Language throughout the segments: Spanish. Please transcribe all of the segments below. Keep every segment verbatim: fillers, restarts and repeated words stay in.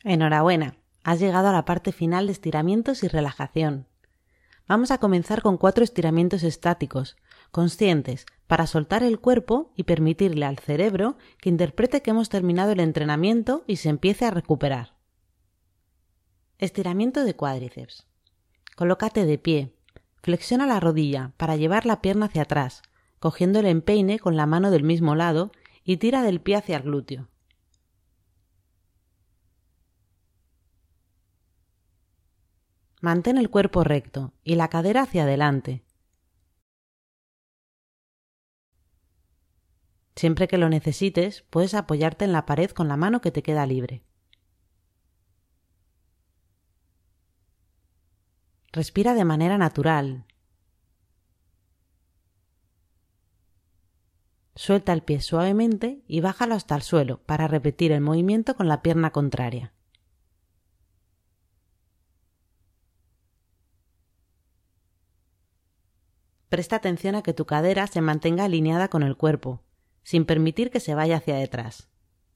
Enhorabuena, has llegado a la parte final de estiramientos y relajación. Vamos a comenzar con cuatro estiramientos estáticos, conscientes, para soltar el cuerpo y permitirle al cerebro que interprete que hemos terminado el entrenamiento y se empiece a recuperar. Estiramiento de cuádriceps. Colócate de pie, flexiona la rodilla para llevar la pierna hacia atrás, cogiendo el empeine con la mano del mismo lado y tira del pie hacia el glúteo. Mantén el cuerpo recto y la cadera hacia adelante. Siempre que lo necesites, puedes apoyarte en la pared con la mano que te queda libre. Respira de manera natural. Suelta el pie suavemente y bájalo hasta el suelo para repetir el movimiento con la pierna contraria. Presta atención a que tu cadera se mantenga alineada con el cuerpo, sin permitir que se vaya hacia detrás.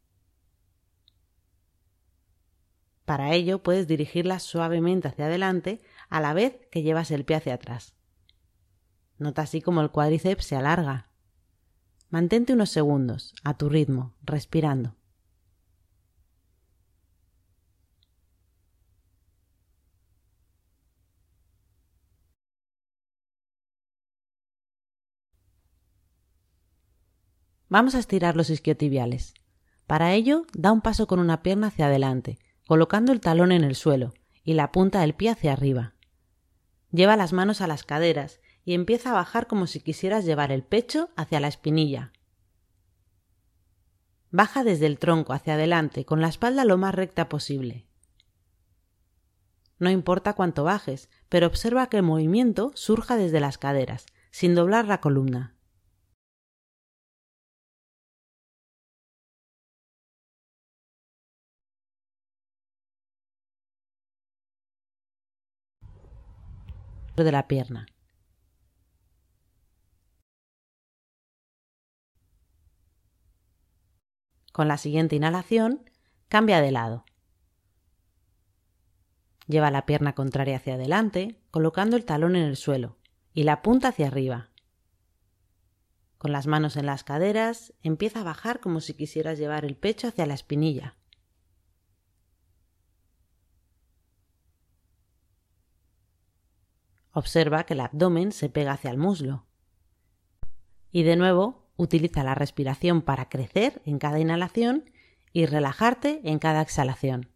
Para ello puedes dirigirla suavemente hacia adelante a la vez que llevas el pie hacia atrás. Nota así como el cuádriceps se alarga. Mantente unos segundos, a tu ritmo, respirando. Vamos a estirar los isquiotibiales. Para ello, da un paso con una pierna hacia adelante, colocando el talón en el suelo y la punta del pie hacia arriba. Lleva las manos a las caderas y empieza a bajar como si quisieras llevar el pecho hacia la espinilla. Baja desde el tronco hacia adelante con la espalda lo más recta posible. No importa cuánto bajes, pero observa que el movimiento surja desde las caderas, sin doblar la columna. De la pierna. Con la siguiente inhalación, cambia de lado. Lleva la pierna contraria hacia adelante, colocando el talón en el suelo y la punta hacia arriba. Con las manos en las caderas, empieza a bajar como si quisieras llevar el pecho hacia la espinilla. Observa que el abdomen se pega hacia el muslo. Y de nuevo, utiliza la respiración para crecer en cada inhalación y relajarte en cada exhalación.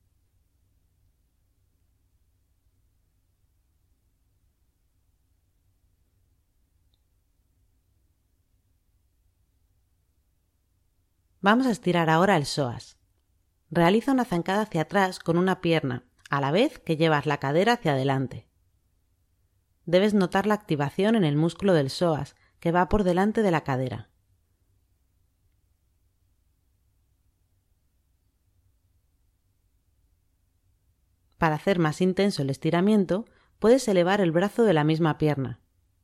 Vamos a estirar ahora el psoas. Realiza una zancada hacia atrás con una pierna, a la vez que llevas la cadera hacia adelante. Debes notar la activación en el músculo del psoas, que va por delante de la cadera. Para hacer más intenso el estiramiento, puedes elevar el brazo de la misma pierna.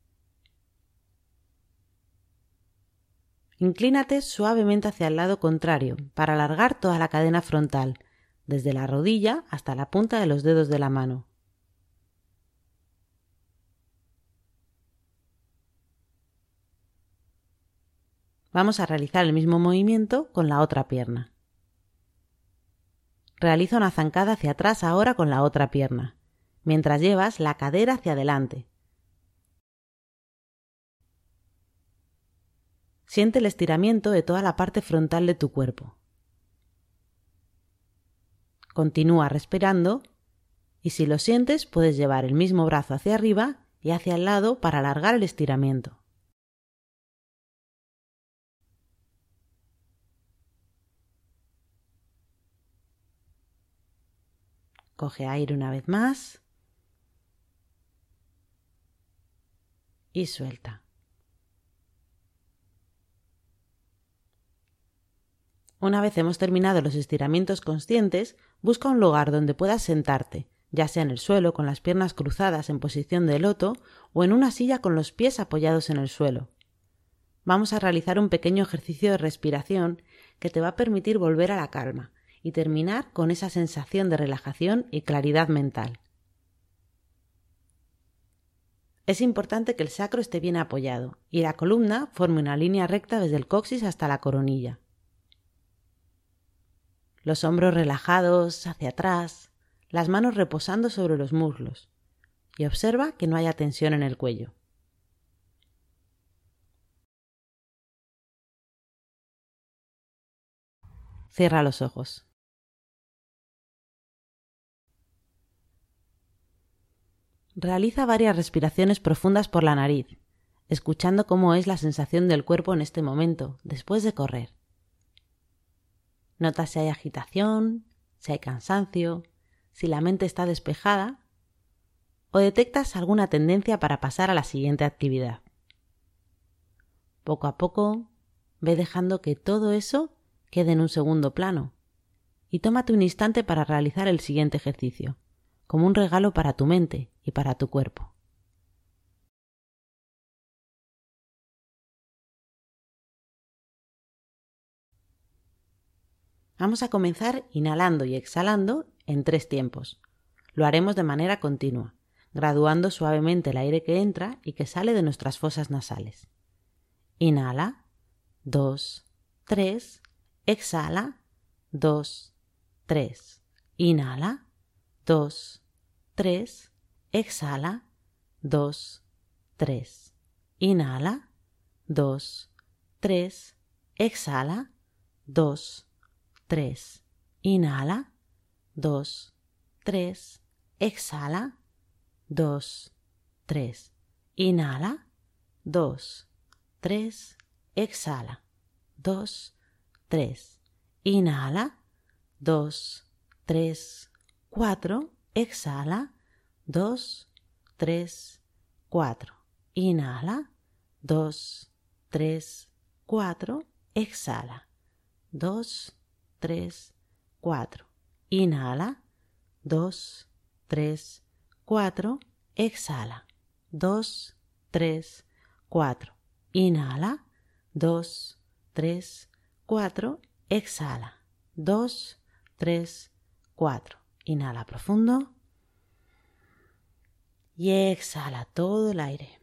Inclínate suavemente hacia el lado contrario para alargar toda la cadena frontal, desde la rodilla hasta la punta de los dedos de la mano. Vamos a realizar el mismo movimiento con la otra pierna. Realiza una zancada hacia atrás ahora con la otra pierna, mientras llevas la cadera hacia adelante. Siente el estiramiento de toda la parte frontal de tu cuerpo. Continúa respirando y si lo sientes puedes llevar el mismo brazo hacia arriba y hacia el lado para alargar el estiramiento. Coge aire una vez más y suelta. Una vez hemos terminado los estiramientos conscientes, busca un lugar donde puedas sentarte, ya sea en el suelo con las piernas cruzadas en posición de loto o en una silla con los pies apoyados en el suelo. Vamos a realizar un pequeño ejercicio de respiración que te va a permitir volver a la calma y terminar con esa sensación de relajación y claridad mental. Es importante que el sacro esté bien apoyado y la columna forme una línea recta desde el coxis hasta la coronilla. Los hombros relajados hacia atrás, las manos reposando sobre los muslos y observa que no haya tensión en el cuello. Cierra los ojos. Realiza varias respiraciones profundas por la nariz, escuchando cómo es la sensación del cuerpo en este momento, después de correr. Nota si hay agitación, si hay cansancio, si la mente está despejada o detectas alguna tendencia para pasar a la siguiente actividad. Poco a poco, ve dejando que todo eso quede en un segundo plano y tómate un instante para realizar el siguiente ejercicio, como un regalo para tu mente y para tu cuerpo. Vamos a comenzar inhalando y exhalando en tres tiempos. Lo haremos de manera continua, graduando suavemente el aire que entra y que sale de nuestras fosas nasales. Inhala, dos, tres, exhala, dos, tres. Inhala, dos, tres, exhala, dos, tres. Inhala, dos, tres, exhala, dos, tres. Inhala, dos, tres, exhala, dos, tres. Inhala, dos, tres, exhala, dos, tres. Inhala, dos, tres, cuatro, exhala, dos, tres, cuatro. Inhala, dos, tres, cuatro, exhala, dos, tres, cuatro. Inhala, dos, tres, cuatro, exhala, dos, tres, cuatro. Inhala, dos, tres, cuatro, exhala, dos, tres, cuatro. Inhala profundo y exhala todo el aire.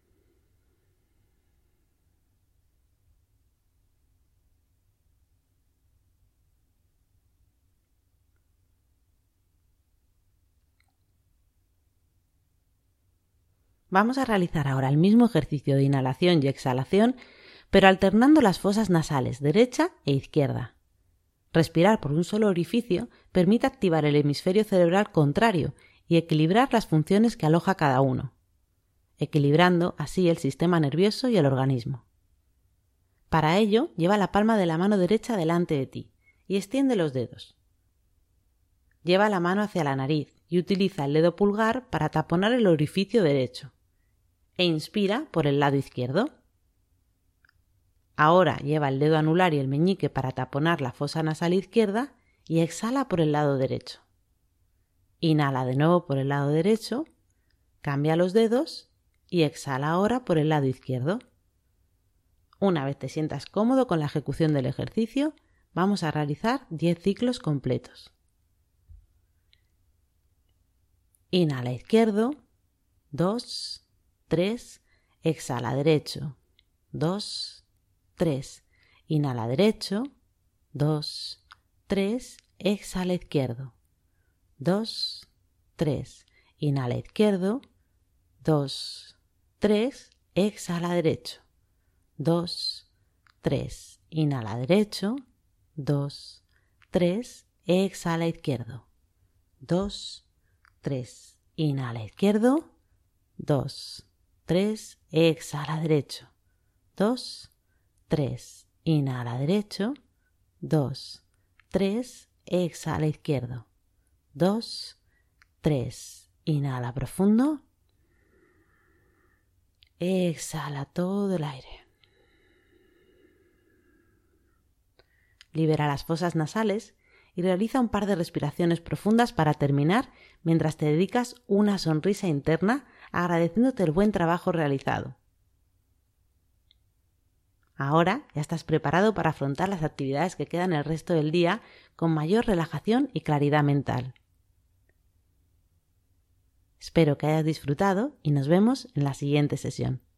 Vamos a realizar ahora el mismo ejercicio de inhalación y exhalación, pero alternando las fosas nasales derecha e izquierda. Respirar por un solo orificio permite activar el hemisferio cerebral contrario y equilibrar las funciones que aloja cada uno, equilibrando así el sistema nervioso y el organismo. Para ello, lleva la palma de la mano derecha delante de ti y extiende los dedos. Lleva la mano hacia la nariz y utiliza el dedo pulgar para taponar el orificio derecho. E inspira por el lado izquierdo. Ahora lleva el dedo anular y el meñique para taponar la fosa nasal izquierda y exhala por el lado derecho. Inhala de nuevo por el lado derecho, cambia los dedos y exhala ahora por el lado izquierdo. Una vez te sientas cómodo con la ejecución del ejercicio, vamos a realizar diez ciclos completos. Inhala izquierdo, dos, tres, exhala derecho, dos, tres, inhala derecho, dos, tres, exhala izquierdo, dos, tres, inhala izquierdo, dos, tres, exhala derecho, dos, tres, inhala derecho, dos, tres, exhala izquierdo, dos, tres, inhala izquierdo, dos, tres, exhala derecho, dos, tres, inhala derecho, dos, tres, exhala izquierdo, dos, tres, inhala profundo, exhala todo el aire. Libera las fosas nasales y realiza un par de respiraciones profundas para terminar mientras te dedicas una sonrisa interna agradeciéndote el buen trabajo realizado. Ahora ya estás preparado para afrontar las actividades que quedan el resto del día con mayor relajación y claridad mental. Espero que hayas disfrutado y nos vemos en la siguiente sesión.